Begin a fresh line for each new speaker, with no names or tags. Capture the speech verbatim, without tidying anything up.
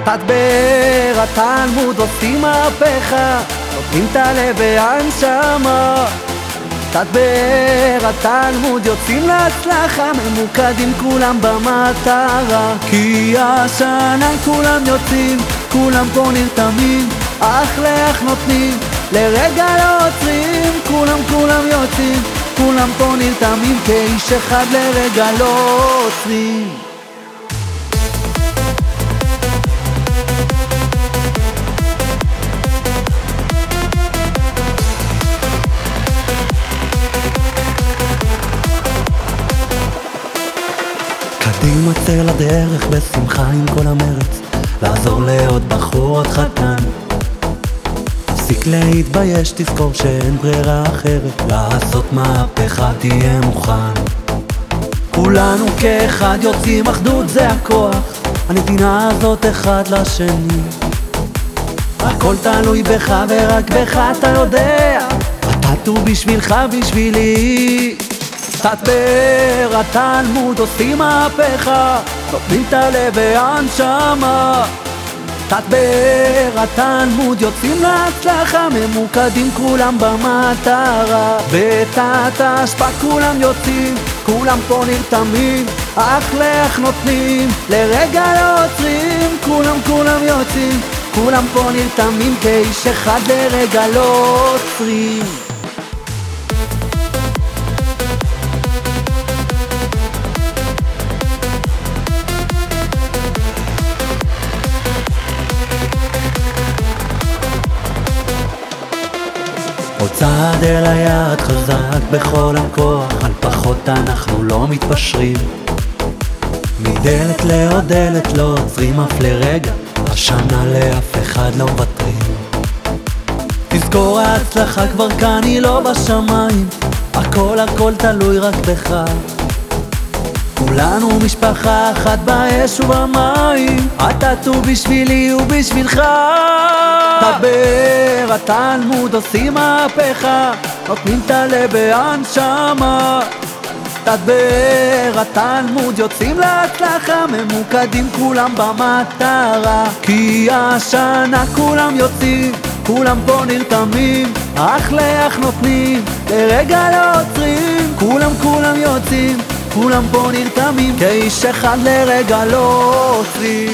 תדבר התלמוד עושים מהפכה, נותנים את הלב והנשמה. תדבר התלמוד יוצאים להצלחה, ממוקדים כולם במטרה. כי השנה כולם יוצאים, כולם פה נרתמים, אך לאח נותנים, לרגע לא עוצרים. כולם כולם יוצאים, כולם פה נרתמים, כאיש אחד לרגע לא עוצרים. קדימה צא לדרך בשמחה עם כל המרץ, לעזור לעוד בחור עוד חתן. תפסיק להתבייש, תזכור שאין ברירה אחרת, לעשות מהפכה תהיה מוכן. כולנו כאחד יוצאים, אחדות זה הכוח, הנתינה הזאת אחד לשני. הכל תלוי בך ורק בך אתה יודע, אתה טוב בשבילך בשבילי. תדבר התלמוד עושים מהפכה, נותנים את הלב והנשמה. תדבר התלמוד יוצאים להצלחה, ממוקדים כולם במטרה. בתת השפעה כולם יוצאים, כולם פה נרתמים, אך לאח נותנים, לרגע לא עוצרים. כולם כולם יוצאים, כולם פה נרתמים, כאיש אחד לרגע לא עוצרים. עוד צעד אל היד חזק בכל הכוח, על פחות אנחנו לא מתפשרים. מדלת לעוד דלת לא עוצרים אף לרגע, השנה לאף אחד לא מוותרים. תזכור ההצלחה כבר כאן היא לא בשמיים, הכל הכל תלוי רק בך. כולנו משפחה אחת באש ובמים, אתה טוב בשבילי ובשבילך. תדבר התלמוד עושים מהפכה, נותנים את הלב והנשמה. תדבר התלמוד יוצאים להצלחה, ממוקדים כולם במטרה. כי השנה כולם יוצאים, כולם פה נרתמים, אך לאח נותנים, לרגע לא עוצרים. כולם כולם יוצאים, כולם פה נרתמים, כאיש אחד לרגע לא עוצרים.